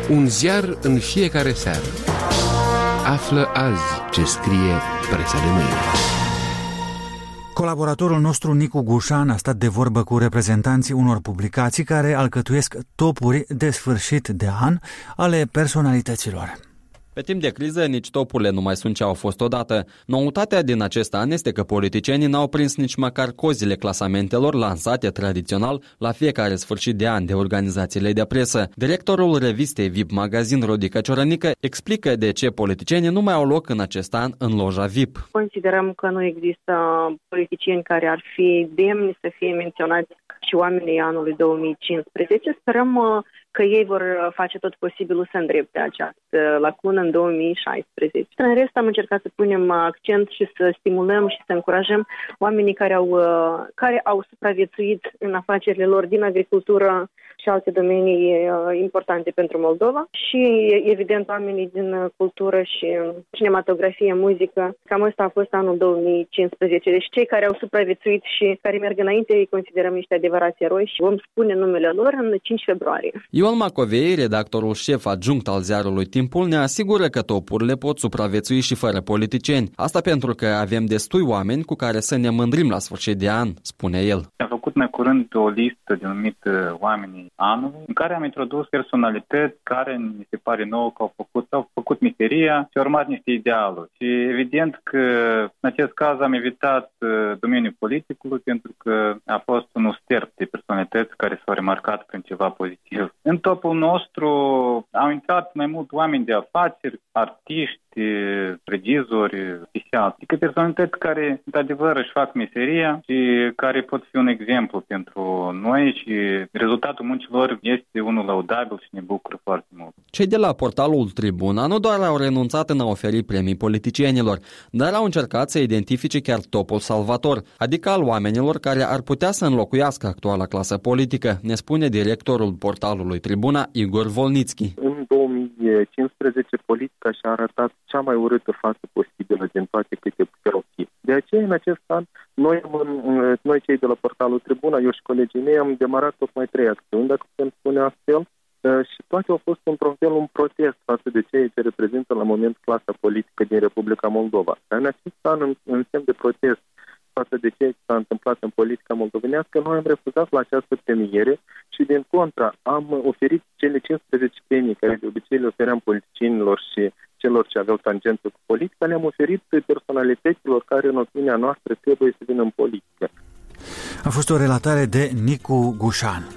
Un ziar în fiecare seară. Află azi ce scrie presa de mâine. Colaboratorul nostru, Nicu Gușan, a stat de vorbă cu reprezentanții unor publicații care alcătuiesc topuri de sfârșit de an ale personalităților. Pe timp de criză, nici topurile nu mai sunt ce au fost odată. Noutatea din acest an este că politicienii n-au prins nici măcar cozile clasamentelor lansate tradițional la fiecare sfârșit de an de organizațiile de presă. Directorul revistei VIP Magazin, Rodica Ciorănică, explică de ce politicienii nu mai au loc în acest an în loja VIP. Considerăm că nu există politicieni care ar fi demni să fie menționați și oamenii anului 2015. Sperăm că ei vor face tot posibilul să îndrepte această lacună în 2016. În rest, am încercat să punem accent și să stimulăm și să încurajăm oamenii care au supraviețuit în afacerile lor din agricultură și alte domenii importante pentru Moldova și, evident, oamenii din cultură și cinematografie, muzică. Cam ăsta a fost anul 2015. Deci cei care au supraviețuit și care merg înainte îi considerăm niște adevărați eroi și vom spune numele lor în 5 februarie. Ion Macovei, redactorul șef adjunct al ziarului Timpul, ne asigură că topurile pot supraviețui și fără politicieni. Asta pentru că avem destui oameni cu care să ne mândrim la sfârșit de an, spune el. Am făcut mai curând o listă denumită Oamenii Anului, în care am introdus personalități care mi se pare nouă că au făcut meseria și au urmat niște idealuri. Și evident că în acest caz am evitat domeniul politicului pentru că a fost un sterp de personalități care s-au remarcat prin ceva pozitiv. În topul nostru au intrat mai mult oameni de afaceri, artiști, regizori, adică personalități care, într-adevăr, își fac meseria și care pot fi un exemplu pentru noi și rezultatul muncilor este unul laudabil și ne bucură foarte mult. Cei de la portalul Tribuna nu doar au renunțat în a oferi premii politicienilor, dar au încercat să identifice chiar topul salvator, adică al oamenilor care ar putea să înlocuiască actuala clasă politică, ne spune directorul portalului Tribuna, Igor Volnițchi. În 2015, politica și-a arătat cea mai urâtă față posibilă din toate câte puteau fi. De aceea, în acest an, noi cei de la portalul Tribuna, eu și colegii mei, am demarat tocmai 3 acțiuni, dacă putem spune astfel, și toate au fost într-un fel un protest față de ceea ce reprezintă la moment clasa politică din Republica Moldova. În acest an, în semn de protest față de ceea ce s-a întâmplat în politica moldovenească, noi am refuzat la această premiere și, din contra, am oferit cele 15 premii care de obicei le ofeream politicienilor și celor ce aveau tangență cu politica, le-am oferit personalităților care, în opinia noastră, trebuie să vină în politică. A fost o relatare de Nicu Gușan.